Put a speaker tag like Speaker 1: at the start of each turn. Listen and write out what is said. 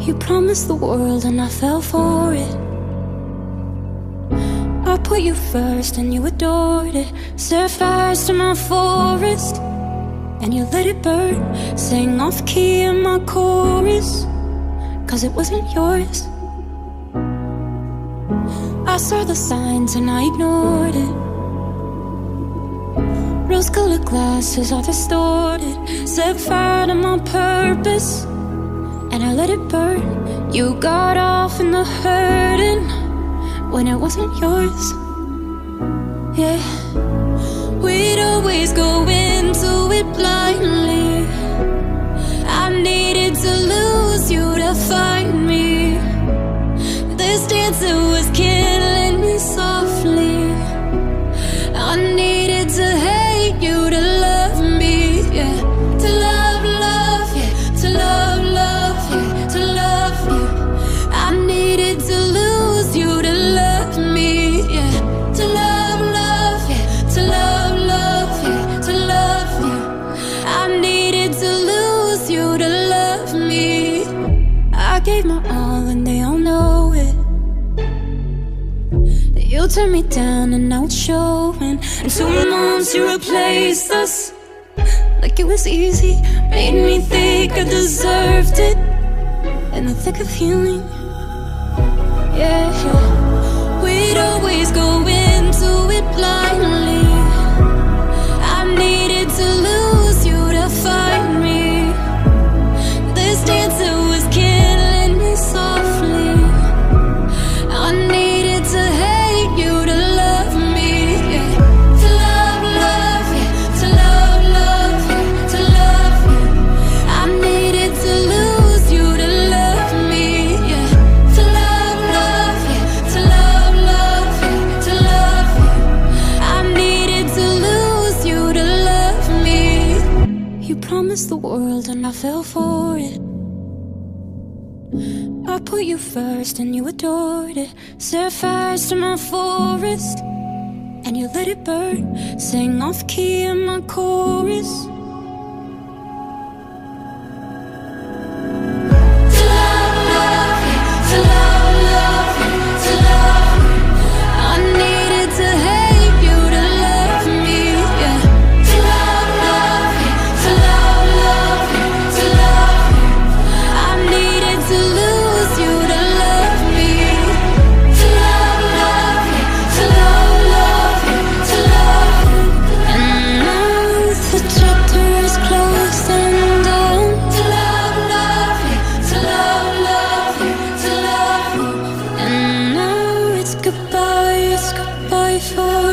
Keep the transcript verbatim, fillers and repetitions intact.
Speaker 1: You promised the world and I fell for it. I put you first and you adored it. Set fires to my forest and you let it burn. Sang off key in my chorus, cause it wasn't yours. I saw the signs and I ignored it. Rose-colored glasses are distorted. Set fire to my purpose and I let it burn. You got off in the hurting when it wasn't yours. Yeah, we'd always go into it blindly. I needed to lose you to find me. This dancing was killing me softly. I needed to hate you to love me, yeah. To love, love, yeah. To love, love, yeah. To love you. I needed to lose you to love me, yeah. To love, love, yeah. To love, love, yeah. To love you. I needed to lose you to love me. I gave my all and they all know it. You turned me down and now it's showing. And two months you replaced us like it was easy. Made me think I deserved it in the thick of healing. Yeah, yeah. We'd always go into it blindly. I needed to lose you to find me. This dancing was killing me softly. I needed to hate you to love me, yeah. To love, love, yeah. To love, love, yeah. To love you. I needed to lose you to love me, yeah. To love, love, yeah. To love, love, yeah. To love you. I needed to lose you to love me. You promised the world and I fell for it. I put you first and you adored it. Set fires to my forest and you let it burn. Sang off key in my chorus. To love, love, yeah. To love, love, yeah. To love you. I needed to hate you to love me, yeah. To love, love, yeah. To love, love, yeah. To love you. I needed to lose you to love me. To love, love, yeah. To love, love, yeah. To love you. And now the chapter is closed and done. To love, love, yeah. To love, love, yeah. To love you. And now it's goodbye, it's goodbye for